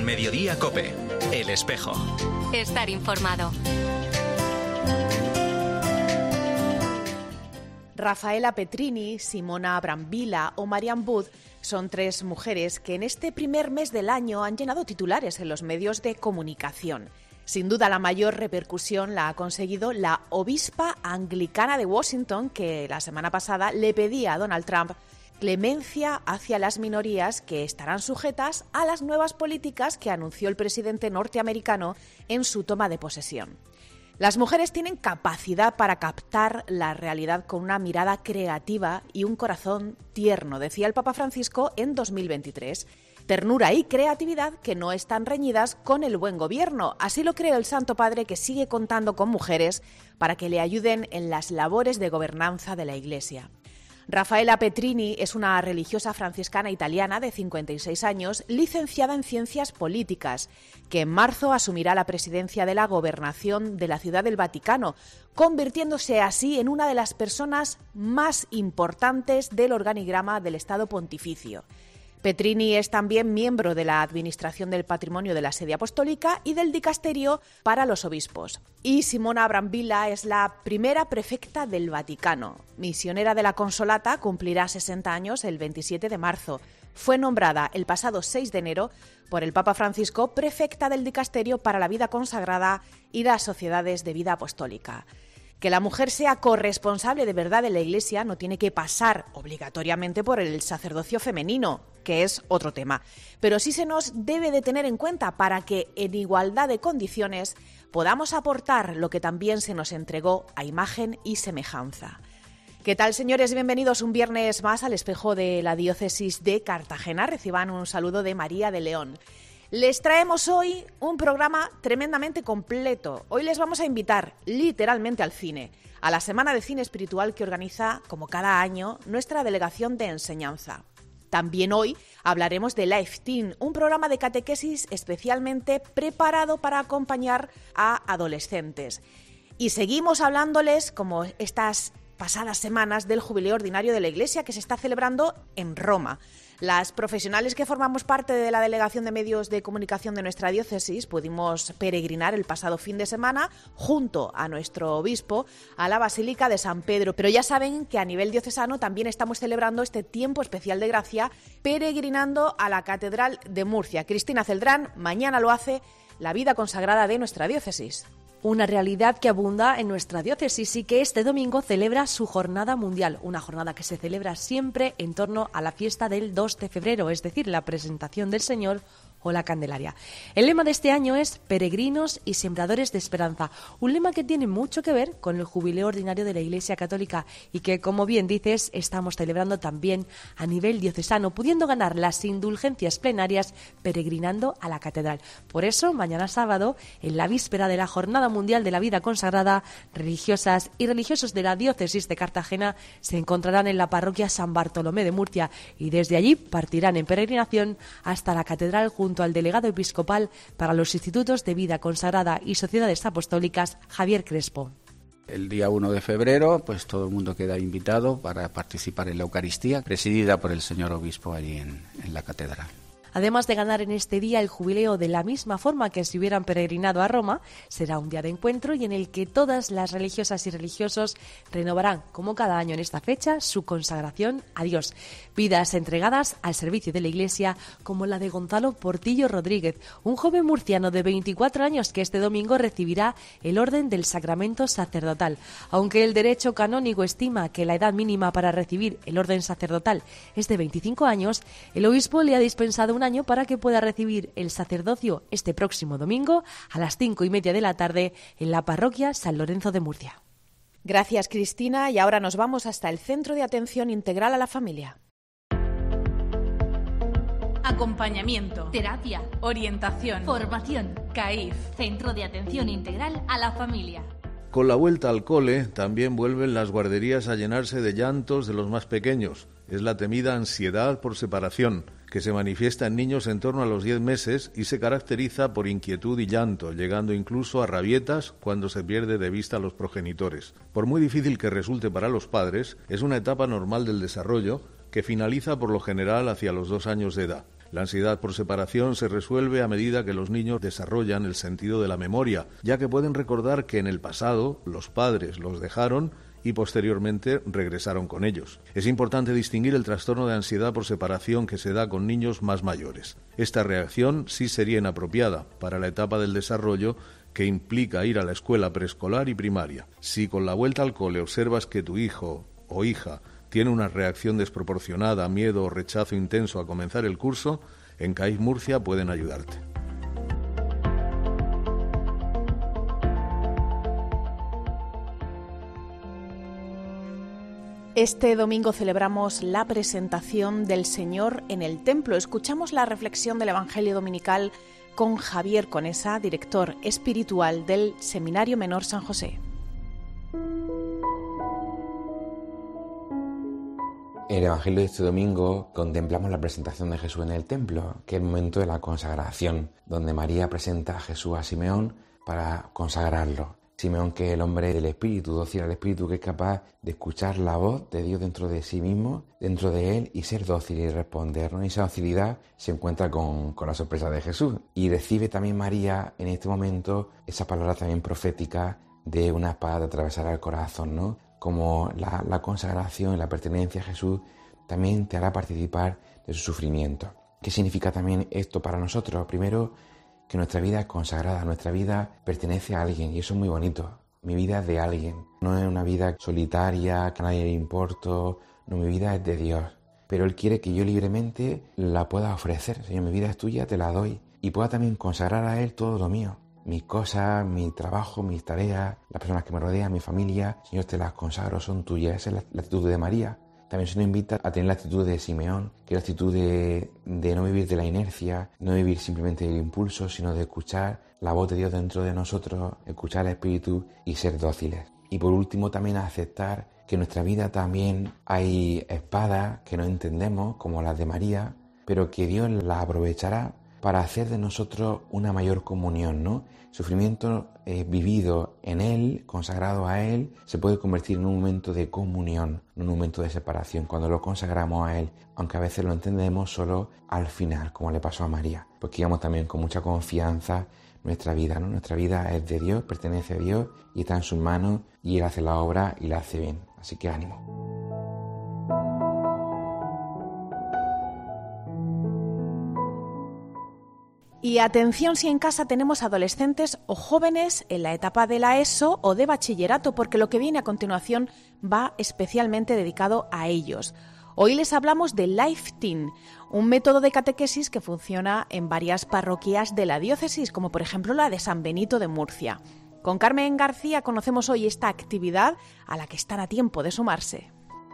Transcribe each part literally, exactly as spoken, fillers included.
Mediodía COPE. El espejo. Estar informado. Rafaela Petrini, Simona Brambilla o Marianne Booth son tres mujeres que en este primer mes del año han llenado titulares en los medios de comunicación. Sin duda, la mayor repercusión la ha conseguido la obispa anglicana de Washington, que la semana pasada le pedía a Donald Trump clemencia hacia las minorías que estarán sujetas a las nuevas políticas que anunció el presidente norteamericano en su toma de posesión. Las mujeres tienen capacidad para captar la realidad con una mirada creativa y un corazón tierno, decía el Papa Francisco en dos mil veintitrés. Ternura y creatividad que no están reñidas con el buen gobierno. Así lo cree el Santo Padre, que sigue contando con mujeres para que le ayuden en las labores de gobernanza de la Iglesia. Rafaela Petrini es una religiosa franciscana italiana de cincuenta y seis años, licenciada en Ciencias Políticas, que en marzo asumirá la presidencia de la gobernación de la Ciudad del Vaticano, convirtiéndose así en una de las personas más importantes del organigrama del Estado Pontificio. Petrini es también miembro de la Administración del Patrimonio de la Sede Apostólica y del Dicasterio para los Obispos. Y Simona Brambilla es la primera prefecta del Vaticano. Misionera de la Consolata, cumplirá sesenta años el veintisiete de marzo. Fue nombrada el pasado seis de enero por el Papa Francisco prefecta del Dicasterio para la Vida Consagrada y las Sociedades de Vida Apostólica. Que la mujer sea corresponsable de verdad de la Iglesia no tiene que pasar obligatoriamente por el sacerdocio femenino, que es otro tema, pero sí se nos debe de tener en cuenta para que en igualdad de condiciones podamos aportar lo que también se nos entregó a imagen y semejanza. ¿Qué tal, señores? Bienvenidos un viernes más al espejo de la diócesis de Cartagena. Reciban un saludo de María de León. Les traemos hoy un programa tremendamente completo. Hoy les vamos a invitar literalmente al cine, a la Semana de Cine Espiritual que organiza, como cada año, nuestra Delegación de Enseñanza. También hoy hablaremos de Life Teen, un programa de catequesis especialmente preparado para acompañar a adolescentes. Y seguimos hablándoles, como estas pasadas semanas, del Jubileo Ordinario de la Iglesia que se está celebrando en Roma. Las profesionales que formamos parte de la Delegación de Medios de Comunicación de nuestra diócesis pudimos peregrinar el pasado fin de semana junto a nuestro obispo a la Basílica de San Pedro. Pero ya saben que a nivel diocesano también estamos celebrando este tiempo especial de gracia peregrinando a la Catedral de Murcia. Cristina Celdrán mañana lo hace la vida consagrada de nuestra diócesis. Una realidad que abunda en nuestra diócesis y que este domingo celebra su jornada mundial, una jornada que se celebra siempre en torno a la fiesta del dos de febrero, es decir, la presentación del Señor o la Candelaria. El lema de este año es Peregrinos y Sembradores de Esperanza, un lema que tiene mucho que ver con el Jubileo Ordinario de la Iglesia Católica y que, como bien dices, estamos celebrando también a nivel diocesano, pudiendo ganar las indulgencias plenarias peregrinando a la Catedral. Por eso, mañana sábado, en la víspera de la Jornada Mundial de la Vida Consagrada, religiosas y religiosos de la diócesis de Cartagena se encontrarán en la parroquia San Bartolomé de Murcia y desde allí partirán en peregrinación hasta la Catedral junto al delegado episcopal para los institutos de vida consagrada y sociedades apostólicas, Javier Crespo. El día uno de febrero, pues todo el mundo queda invitado para participar en la Eucaristía, presidida por el señor obispo allí en, en la catedral. Además de ganar en este día el jubileo de la misma forma que si hubieran peregrinado a Roma, será un día de encuentro y en el que todas las religiosas y religiosos renovarán, como cada año en esta fecha, su consagración a Dios. Vidas entregadas al servicio de la Iglesia, como la de Gonzalo Portillo Rodríguez, un joven murciano de veinticuatro años que este domingo recibirá el orden del sacramento sacerdotal. Aunque el derecho canónico estima que la edad mínima para recibir el orden sacerdotal es de veinticinco años, el obispo le ha dispensado un año para que pueda recibir el sacerdocio este próximo domingo a las cinco y media de la tarde en la parroquia San Lorenzo de Murcia. Gracias, Cristina, y ahora nos vamos hasta el Centro de Atención Integral a la Familia. Acompañamiento, terapia, orientación, formación, C A I F, Centro de Atención Integral a la Familia. Con la vuelta al cole también vuelven las guarderías a llenarse de llantos de los más pequeños. Es la temida ansiedad por separación, que se manifiesta en niños en torno a los diez meses y se caracteriza por inquietud y llanto, llegando incluso a rabietas cuando se pierde de vista a los progenitores. Por muy difícil que resulte para los padres, es una etapa normal del desarrollo que finaliza por lo general hacia los dos años de edad. La ansiedad por separación se resuelve a medida que los niños desarrollan el sentido de la memoria, ya que pueden recordar que en el pasado los padres los dejaron y posteriormente regresaron con ellos. Es importante distinguir el trastorno de ansiedad por separación que se da con niños más mayores. Esta reacción sí sería inapropiada para la etapa del desarrollo que implica ir a la escuela preescolar y primaria. Si con la vuelta al cole observas que tu hijo o hija tiene una reacción desproporcionada, miedo o rechazo intenso a comenzar el curso, en C A I F Murcia pueden ayudarte. Este domingo celebramos la presentación del Señor en el templo. Escuchamos la reflexión del Evangelio Dominical con Javier Conesa, director espiritual del Seminario Menor San José. En el Evangelio de este domingo contemplamos la presentación de Jesús en el templo, que es el momento de la consagración, donde María presenta a Jesús a Simeón para consagrarlo. Simeón, que es el hombre del Espíritu, dócil al Espíritu, que es capaz de escuchar la voz de Dios dentro de sí mismo, dentro de él, y ser dócil y responder, ¿no? Y esa docilidad se encuentra con, con la sorpresa de Jesús. Y recibe también María en este momento esa palabra también profética de una espada de atravesar el corazón, ¿no? Como la, la consagración y la pertenencia a Jesús también te hará participar de su sufrimiento. ¿Qué significa también esto para nosotros? Primero, que nuestra vida es consagrada, nuestra vida pertenece a alguien, y eso es muy bonito. Mi vida es de alguien, no es una vida solitaria, que a nadie le importo, no, mi vida es de Dios. Pero Él quiere que yo libremente la pueda ofrecer. Señor, mi vida es tuya, te la doy, y pueda también consagrar a Él todo lo mío. Mis cosas, mi trabajo, mis tareas, las personas que me rodean, mi familia, Señor, te las consagro, son tuyas. Esa es la, la actitud de María. También se nos invita a tener la actitud de Simeón, que es la actitud de, de no vivir de la inercia, no vivir simplemente del impulso, sino de escuchar la voz de Dios dentro de nosotros, escuchar el Espíritu y ser dóciles. Y por último también aceptar que en nuestra vida también hay espadas que no entendemos, como las de María, pero que Dios las aprovechará para hacer de nosotros una mayor comunión, ¿no? Sufrimiento eh, vivido en Él, consagrado a Él, se puede convertir en un momento de comunión, no en un momento de separación, cuando lo consagramos a Él, aunque a veces lo entendemos solo al final, como le pasó a María. Pues que íbamos también con mucha confianza nuestra vida, ¿no? Nuestra vida es de Dios, pertenece a Dios y está en sus manos, y Él hace la obra y la hace bien. Así que ánimo. Y atención si en casa tenemos adolescentes o jóvenes en la etapa de la ESO o de bachillerato, porque lo que viene a continuación va especialmente dedicado a ellos. Hoy les hablamos de Life Teen, un método de catequesis que funciona en varias parroquias de la diócesis, como por ejemplo la de San Benito de Murcia. Con Carmen García conocemos hoy esta actividad a la que están a tiempo de sumarse.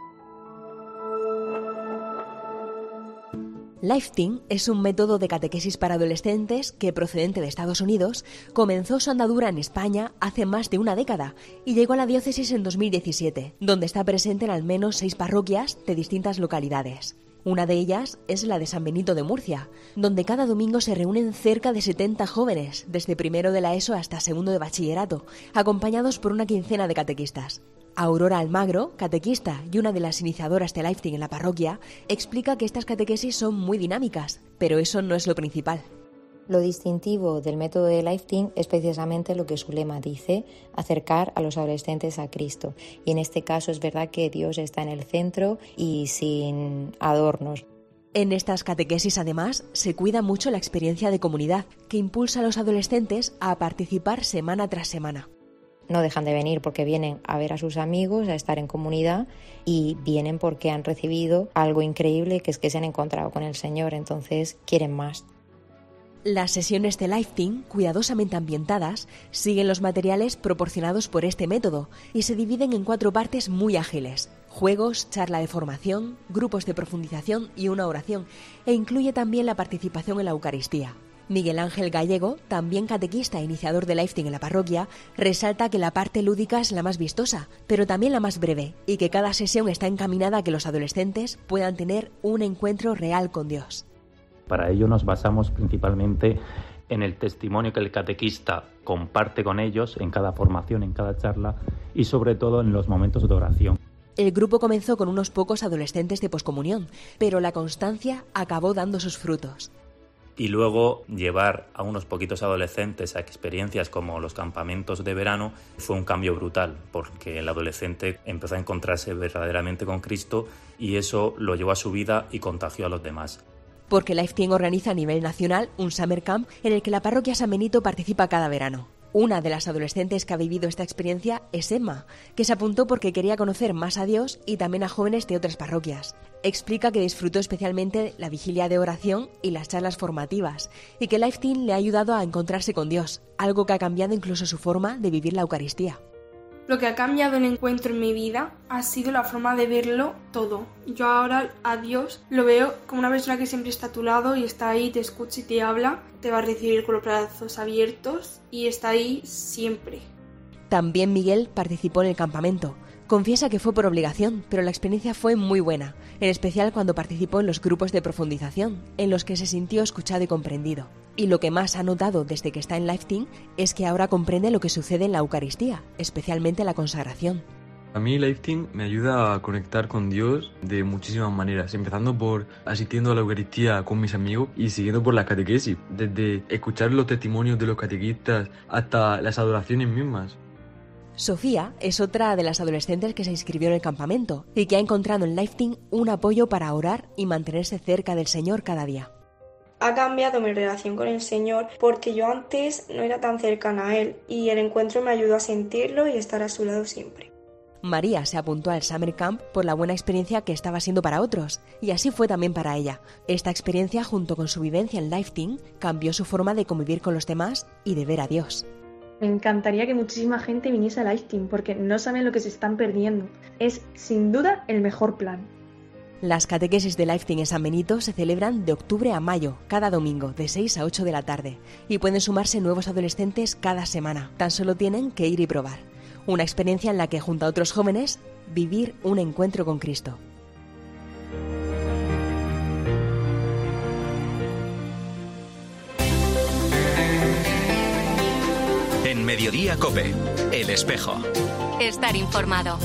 Life Teen es un método de catequesis para adolescentes que, procedente de Estados Unidos, comenzó su andadura en España hace más de una década y llegó a la diócesis en dos mil diecisiete, donde está presente en al menos seis parroquias de distintas localidades. Una de ellas es la de San Benito de Murcia, donde cada domingo se reúnen cerca de setenta jóvenes, desde primero de la ESO hasta segundo de bachillerato, acompañados por una quincena de catequistas. Aurora Almagro, catequista y una de las iniciadoras de Life Teen en la parroquia, explica que estas catequesis son muy dinámicas, pero eso no es lo principal. Lo distintivo del método de Life Teen es precisamente lo que su lema dice, acercar a los adolescentes a Cristo. Y en este caso es verdad que Dios está en el centro y sin adornos. En estas catequesis, además, se cuida mucho la experiencia de comunidad, que impulsa a los adolescentes a participar semana tras semana. No dejan de venir porque vienen a ver a sus amigos, a estar en comunidad, y vienen porque han recibido algo increíble, que es que se han encontrado con el Señor, entonces quieren más. Las sesiones de Life Teen, cuidadosamente ambientadas, siguen los materiales proporcionados por este método y se dividen en cuatro partes muy ágiles: juegos, charla de formación, grupos de profundización y una oración, e incluye también la participación en la Eucaristía. Miguel Ángel Gallego, también catequista e iniciador de Life Teen en la parroquia, resalta que la parte lúdica es la más vistosa, pero también la más breve, y que cada sesión está encaminada a que los adolescentes puedan tener un encuentro real con Dios. Para ello nos basamos principalmente en el testimonio que el catequista comparte con ellos en cada formación, en cada charla, y sobre todo en los momentos de oración. El grupo comenzó con unos pocos adolescentes de poscomunión, pero la constancia acabó dando sus frutos. Y luego llevar a unos poquitos adolescentes a experiencias como los campamentos de verano fue un cambio brutal, porque el adolescente empezó a encontrarse verdaderamente con Cristo y eso lo llevó a su vida y contagió a los demás. Porque Lifeteen organiza a nivel nacional un Summer Camp en el que la parroquia San Benito participa cada verano. Una de las adolescentes que ha vivido esta experiencia es Emma, que se apuntó porque quería conocer más a Dios y también a jóvenes de otras parroquias. Explica que disfrutó especialmente la vigilia de oración y las charlas formativas, y que Lifeteen le ha ayudado a encontrarse con Dios, algo que ha cambiado incluso su forma de vivir la Eucaristía. Lo que ha cambiado el encuentro en mi vida ha sido la forma de verlo todo. Yo ahora a Dios lo veo como una persona que siempre está a tu lado y está ahí, te escucha y te habla, te va a recibir con los brazos abiertos y está ahí siempre. También Miguel participó en el campamento. Confiesa que fue por obligación, pero la experiencia fue muy buena, en especial cuando participó en los grupos de profundización, en los que se sintió escuchado y comprendido. Y lo que más ha notado desde que está en Lifeteen es que ahora comprende lo que sucede en la Eucaristía, especialmente la consagración. A mí Lifeteen me ayuda a conectar con Dios de muchísimas maneras, empezando por asistiendo a la Eucaristía con mis amigos y siguiendo por la catequesis, desde escuchar los testimonios de los catequistas hasta las adoraciones mismas. Sofía es otra de las adolescentes que se inscribió en el campamento y que ha encontrado en Lifeteen un apoyo para orar y mantenerse cerca del Señor cada día. Ha cambiado mi relación con el Señor porque yo antes no era tan cercana a Él y el encuentro me ayudó a sentirlo y estar a su lado siempre. María se apuntó al Summer Camp por la buena experiencia que estaba siendo para otros, y así fue también para ella. Esta experiencia, junto con su vivencia en Lifeteen, cambió su forma de convivir con los demás y de ver a Dios. Me encantaría que muchísima gente viniese a Lifeteen porque no saben lo que se están perdiendo. Es, sin duda, el mejor plan. Las catequesis de Lifeteen en San Benito se celebran de octubre a mayo, cada domingo, de seis a ocho de la tarde. Y pueden sumarse nuevos adolescentes cada semana. Tan solo tienen que ir y probar. Una experiencia en la que, junto a otros jóvenes, vivir un encuentro con Cristo. En Mediodía COPE, El Espejo. Estar informado.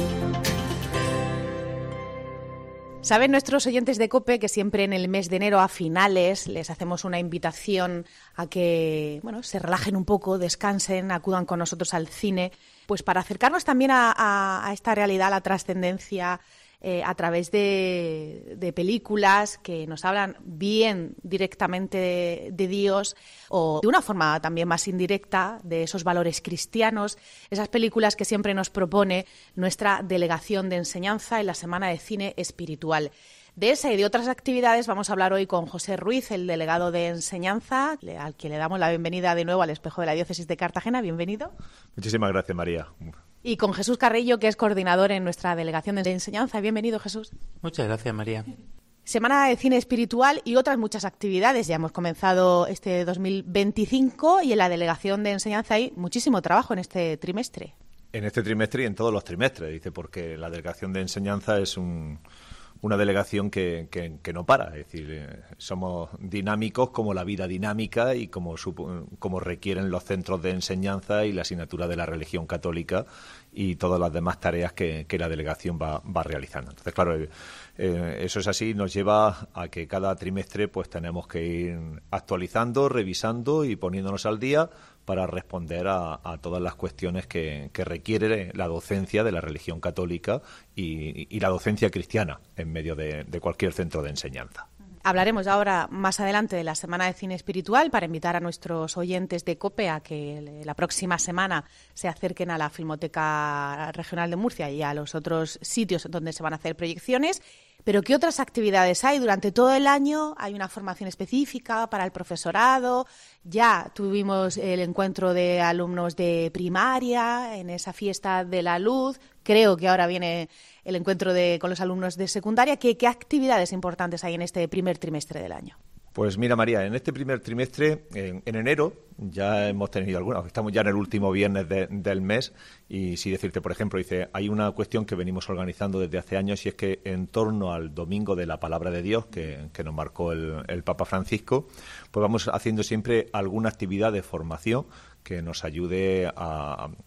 Saben nuestros oyentes de COPE que siempre en el mes de enero a finales les hacemos una invitación a que bueno, se relajen un poco, descansen, acudan con nosotros al cine, pues para acercarnos también a, a, a esta realidad, a la trascendencia, eh, a través de, de películas que nos hablan bien directamente de, de Dios o de una forma también más indirecta de esos valores cristianos, esas películas que siempre nos propone nuestra delegación de enseñanza en la Semana de Cine Espiritual. De esa y de otras actividades vamos a hablar hoy con José Ruiz, el delegado de enseñanza, al que le damos la bienvenida de nuevo al Espejo de la Diócesis de Cartagena. Bienvenido. Muchísimas gracias, María. Y con Jesús Carrillo, que es coordinador en nuestra delegación de enseñanza. Bienvenido, Jesús. Muchas gracias, María. Semana de Cine Espiritual y otras muchas actividades. Ya hemos comenzado este dos mil veinticinco y en la delegación de enseñanza hay muchísimo trabajo en este trimestre. En este trimestre y en todos los trimestres, dice, porque la delegación de enseñanza es un... una delegación que, que, que no para, es decir, eh, somos dinámicos como la vida dinámica y como, como requieren los centros de enseñanza y la asignatura de la religión católica y todas las demás tareas que, que la delegación va, va realizando. Entonces, claro, eh, eh, eso es así, nos lleva a que cada trimestre pues tenemos que ir actualizando, revisando y poniéndonos al día para responder a, a todas las cuestiones que, que requiere la docencia de la religión católica y, y la docencia cristiana en medio de, de cualquier centro de enseñanza. Hablaremos ahora más adelante de la Semana de Cine Espiritual para invitar a nuestros oyentes de COPE a que la próxima semana se acerquen a la Filmoteca Regional de Murcia y a los otros sitios donde se van a hacer proyecciones. Pero ¿qué otras actividades hay? Durante todo el año hay una formación específica para el profesorado. Ya tuvimos el encuentro de alumnos de primaria en esa fiesta de la luz. Creo que ahora viene el encuentro de, con los alumnos de secundaria. ¿Qué, qué actividades importantes hay en este primer trimestre del año? Pues mira, María, en este primer trimestre, en, en enero, ya hemos tenido algunas, estamos ya en el último viernes de, del mes, y sí decirte, por ejemplo, dice, hay una cuestión que venimos organizando desde hace años, y es que en torno al Domingo de la Palabra de Dios, que, que nos marcó el, el Papa Francisco, pues vamos haciendo siempre alguna actividad de formación que nos ayude a... a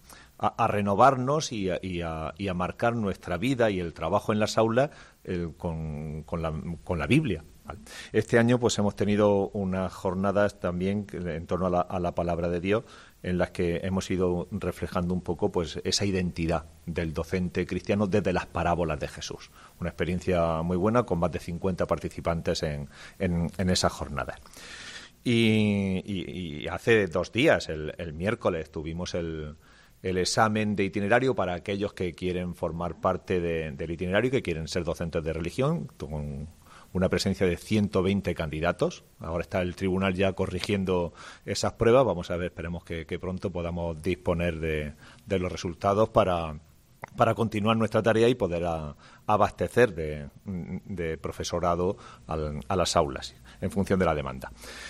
a, a renovarnos y a, y, a, y a marcar nuestra vida y el trabajo en las aulas el, con, con, la, con la Biblia. Este año pues hemos tenido unas jornadas también en torno a la, a la palabra de Dios, en las que hemos ido reflejando un poco pues esa identidad del docente cristiano desde las parábolas de Jesús. Una experiencia muy buena con más de cincuenta participantes en, en, en esas jornadas. Y, y, y hace dos días, el, el miércoles, tuvimos el, el examen de itinerario para aquellos que quieren formar parte de, del itinerario y que quieren ser docentes de religión, con una presencia de ciento veinte candidatos. Ahora está el tribunal ya corrigiendo esas pruebas. Vamos a ver, esperemos que, que pronto podamos disponer de, de los resultados para, para continuar nuestra tarea y poder a, abastecer de, de profesorado al, a las aulas en función de la demanda.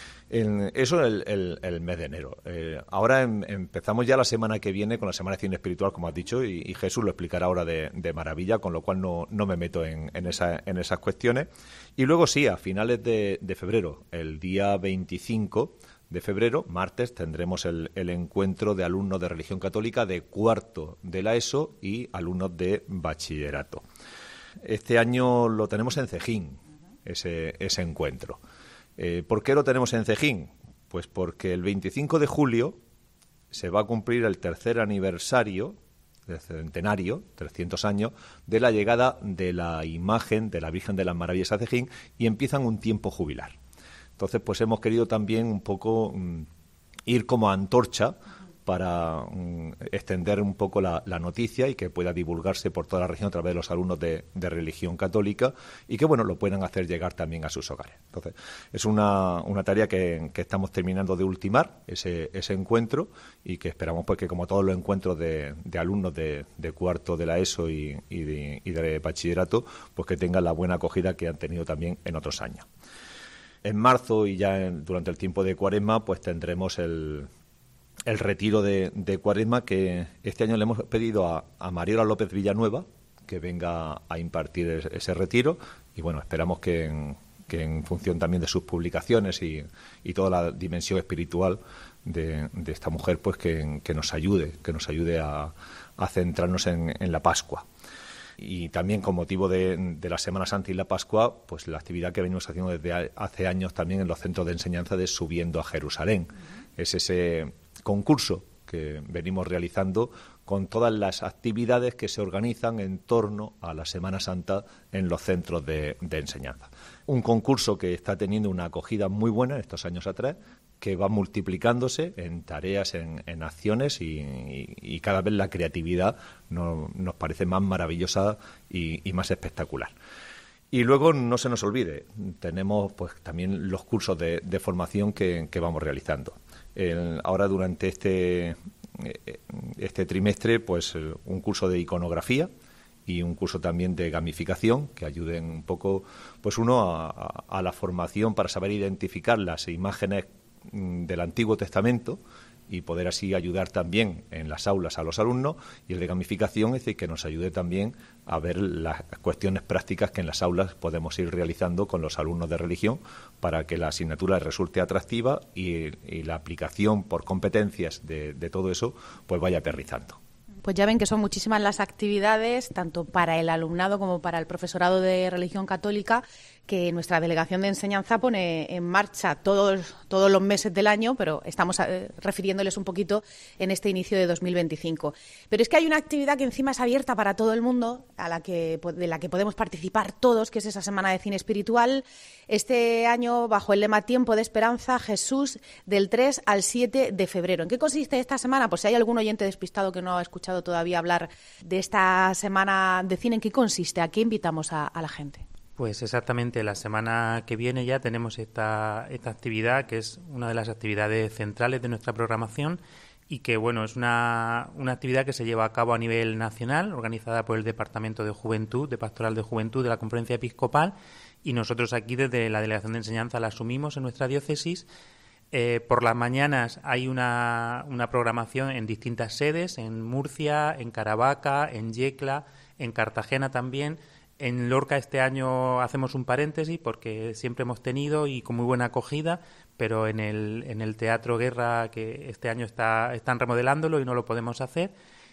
En eso el, el, el mes de enero. Eh, ahora em, empezamos ya la semana que viene con la Semana de Cine Espiritual, como has dicho, y, y Jesús lo explicará ahora de, de maravilla, con lo cual no, no me meto en, en, esa, en esas cuestiones. Y luego sí, a finales de, de febrero, el día veinticinco de febrero, martes, tendremos el, el encuentro de alumnos de religión católica de cuarto de la ESO y alumnos de bachillerato. Este año lo tenemos en Cejín, ese, ese encuentro. Eh, ¿Por qué lo tenemos en Cejín? Pues porque el veinticinco de julio se va a cumplir el tercer aniversario, del centenario, trescientos años, de la llegada de la imagen de la Virgen de las Maravillas a Cejín y empiezan un tiempo jubilar. Entonces, pues hemos querido también un poco mm, ir como antorcha para mm, extender un poco la, la noticia y que pueda divulgarse por toda la región a través de los alumnos de, de religión católica y que, bueno, lo puedan hacer llegar también a sus hogares. Entonces, es una, una tarea que, que estamos terminando de ultimar, ese, ese encuentro, y que esperamos pues que, como todos los encuentros de, de alumnos de, de cuarto de la ESO y, y, de, y de bachillerato, pues que tengan la buena acogida que han tenido también en otros años. En marzo y ya en, durante el tiempo de Cuaresma, pues tendremos el el retiro de, de Cuaresma, que este año le hemos pedido a, a Mariola López Villanueva que venga a impartir ese, ese retiro, y bueno, esperamos que en, que en función también de sus publicaciones y, y toda la dimensión espiritual de, de esta mujer, pues que, que nos ayude, que nos ayude a, a centrarnos en, en la Pascua. Y también con motivo de, de la Semana Santa y la Pascua, pues la actividad que venimos haciendo desde hace años también en los centros de enseñanza de Subiendo a Jerusalén. Es ese concurso que venimos realizando con todas las actividades que se organizan en torno a la Semana Santa en los centros de, de enseñanza. Un concurso que está teniendo una acogida muy buena estos años atrás, que va multiplicándose en tareas, en, en acciones y, y, y cada vez la creatividad no, nos parece más maravillosa y, y más espectacular. Y luego no se nos olvide, tenemos pues también los cursos de, de formación que, que vamos realizando. El, ahora durante este, este trimestre, pues un curso de iconografía y un curso también de gamificación que ayuden un poco, pues uno a, a, a la formación para saber identificar las imágenes del Antiguo Testamento y poder así ayudar también en las aulas a los alumnos, y el de gamificación, es decir, que nos ayude también a ver las cuestiones prácticas que en las aulas podemos ir realizando con los alumnos de religión para que la asignatura resulte atractiva y, y la aplicación por competencias de, de todo eso pues vaya aterrizando. Pues ya ven que son muchísimas las actividades, tanto para el alumnado como para el profesorado de religión católica, que nuestra delegación de enseñanza pone en marcha todos, todos los meses del año, pero estamos eh, refiriéndoles un poquito en este inicio de dos mil veinticinco. Pero es que hay una actividad que encima es abierta para todo el mundo, a la que, de la que podemos participar todos, que es esa Semana de Cine Espiritual. Este año, bajo el lema Tiempo de Esperanza, Jesús, del tres al siete de febrero. ¿En qué consiste esta semana? Pues si hay algún oyente despistado que no ha escuchado todavía hablar de esta Semana de Cine, ¿en qué consiste? ¿A qué invitamos a, a la gente? Pues exactamente, la semana que viene ya tenemos esta, esta actividad, que es una de las actividades centrales de nuestra programación y que, bueno, es una, una actividad que se lleva a cabo a nivel nacional, organizada por el Departamento de Juventud, de Pastoral de Juventud de la Conferencia Episcopal, y nosotros aquí desde la Delegación de Enseñanza la asumimos en nuestra diócesis. Eh, por las mañanas hay una, una programación en distintas sedes, en Murcia, en Caravaca, en Yecla, en Cartagena también. En Lorca este año hacemos un paréntesis porque siempre hemos tenido y con muy buena acogida, pero en el, en el Teatro Guerra, que este año está, están remodelándolo y no lo podemos hacer.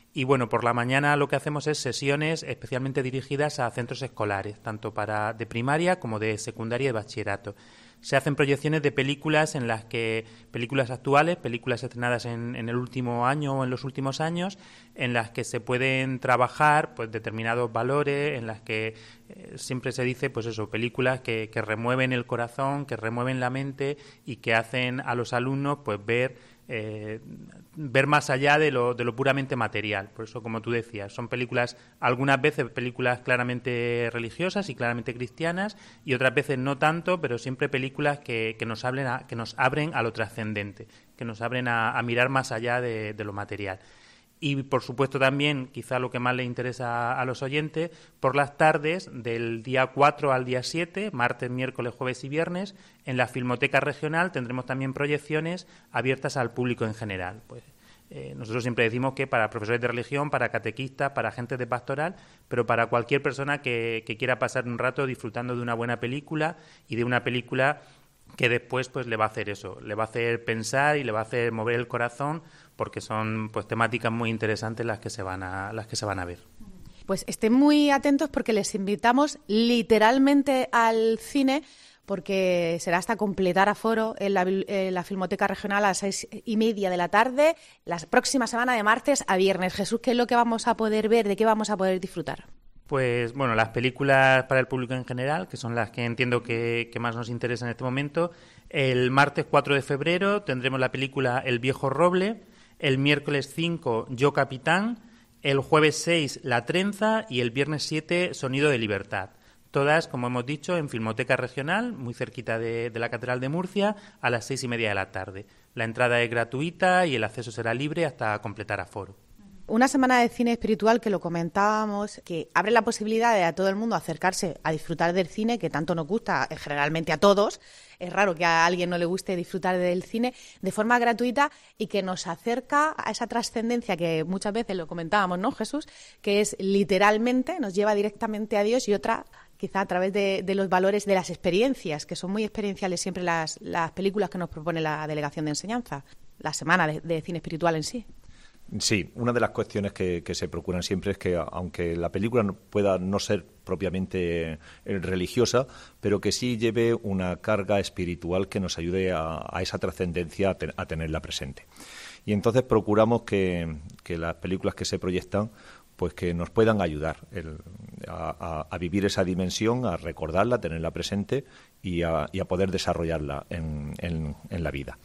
Y bueno, por la mañana lo que hacemos es sesiones especialmente dirigidas a centros escolares, tanto para de primaria como de secundaria y bachillerato. Se hacen proyecciones de películas en las que, películas actuales, películas estrenadas en, en el último año o en los últimos años, en las que se pueden trabajar pues determinados valores, en las que eh, siempre se dice, pues eso, películas que, que remueven el corazón, que remueven la mente y que hacen a los alumnos pues ver Eh, ver más allá de lo, de lo puramente material. Por eso, como tú decías, son películas, algunas veces películas claramente religiosas y claramente cristianas, y otras veces no tanto, pero siempre películas que, que, nos, hablen a, que nos abren a lo trascendente, que nos abren a, a mirar más allá de, de lo material. Y, por supuesto, también, quizá lo que más le interesa a los oyentes, por las tardes del día cuatro al día siete, martes, miércoles, jueves y viernes, en la Filmoteca Regional tendremos también proyecciones abiertas al público en general. Pues eh, nosotros siempre decimos que para profesores de religión, para catequistas, para agentes de pastoral, pero para cualquier persona que, que quiera pasar un rato disfrutando de una buena película y de una película que después pues le va a hacer eso, le va a hacer pensar y le va a hacer mover el corazón, porque son pues temáticas muy interesantes las que se van a las que se van a ver. Pues estén muy atentos porque les invitamos literalmente al cine, porque será hasta completar aforo en la, en la Filmoteca Regional a las seis y media de la tarde, la próxima semana de martes a viernes. Jesús, ¿qué es lo que vamos a poder ver? ¿De qué vamos a poder disfrutar? Pues bueno, las películas para el público en general, que son las que entiendo que, que más nos interesan en este momento. El martes cuatro de febrero tendremos la película El viejo roble, el miércoles cinco Yo capitán, el jueves seis La trenza y el viernes siete Sonido de libertad. Todas, como hemos dicho, en Filmoteca Regional, muy cerquita de, de la Catedral de Murcia, a las seis y media de la tarde. La entrada es gratuita y el acceso será libre hasta completar aforo. Una semana de cine espiritual que lo comentábamos, que abre la posibilidad de a todo el mundo acercarse a disfrutar del cine, que tanto nos gusta generalmente a todos. Es raro que a alguien no le guste disfrutar del cine de forma gratuita y que nos acerca a esa trascendencia que muchas veces lo comentábamos, ¿no, Jesús? Que es literalmente, nos lleva directamente a Dios, y otra quizá a través de, de los valores de las experiencias, que son muy experienciales siempre las, las películas que nos propone la Delegación de Enseñanza, la semana de, de cine espiritual en sí. Sí, una de las cuestiones que, que se procuran siempre es que, aunque la película no, pueda no ser propiamente eh, religiosa, pero que sí lleve una carga espiritual que nos ayude a, a esa trascendencia a, ten, a tenerla presente. Y entonces procuramos que, que las películas que se proyectan pues que nos puedan ayudar el, a, a, a vivir esa dimensión, a recordarla, a tenerla presente y a, y a poder desarrollarla en, en, en la vida.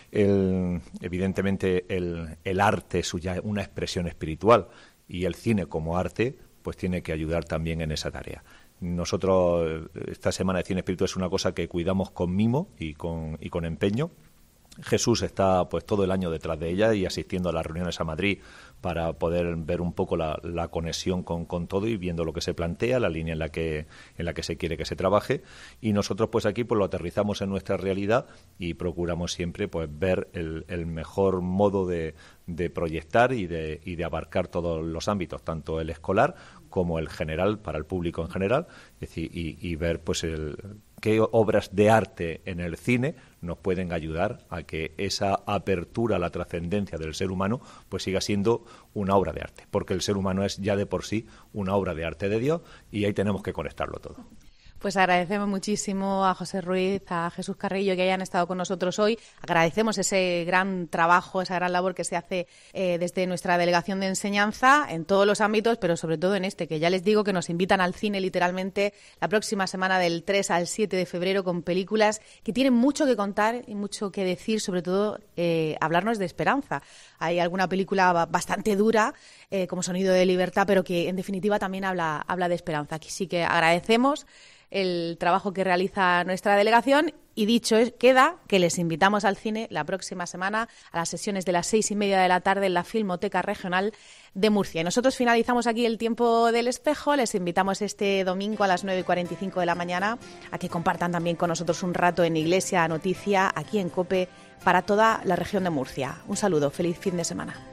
El, evidentemente el, el arte es ya una expresión espiritual, y el cine como arte pues tiene que ayudar también en esa tarea. Nosotros, esta semana de cine espiritual es una cosa que cuidamos con mimo y con, y con empeño. Jesús está pues todo el año detrás de ella y asistiendo a las reuniones a Madrid para poder ver un poco la, la conexión con, con todo y viendo lo que se plantea, la línea en la que en la que se quiere que se trabaje, y nosotros pues aquí pues lo aterrizamos en nuestra realidad y procuramos siempre pues ver el, el mejor modo de, de proyectar y de, y de abarcar todos los ámbitos, tanto el escolar como el general, para el público en general, es decir, y, y ver pues el qué obras de arte en el cine nos pueden ayudar a que esa apertura a la trascendencia del ser humano pues siga siendo una obra de arte, porque el ser humano es ya de por sí una obra de arte de Dios, y ahí tenemos que conectarlo todo. Pues agradecemos muchísimo a José Ruiz, a Jesús Carrillo, que hayan estado con nosotros hoy. Agradecemos ese gran trabajo, esa gran labor que se hace eh, desde nuestra Delegación de Enseñanza en todos los ámbitos, pero sobre todo en este, que ya les digo que nos invitan al cine literalmente la próxima semana del tres al siete de febrero con películas que tienen mucho que contar y mucho que decir, sobre todo eh, hablarnos de esperanza. Hay alguna película bastante dura, eh, como Sonido de libertad, pero que en definitiva también habla, habla de esperanza. Aquí sí que agradecemos el trabajo que realiza nuestra delegación, y dicho es, queda que les invitamos al cine la próxima semana a las sesiones de las seis y media de la tarde en la Filmoteca Regional de Murcia. Y nosotros finalizamos aquí el tiempo del espejo. Les invitamos este domingo a las nueve y cuarenta y cinco de la mañana a que compartan también con nosotros un rato en Iglesia Noticia, aquí en COPE, para toda la región de Murcia. Un saludo, feliz fin de semana.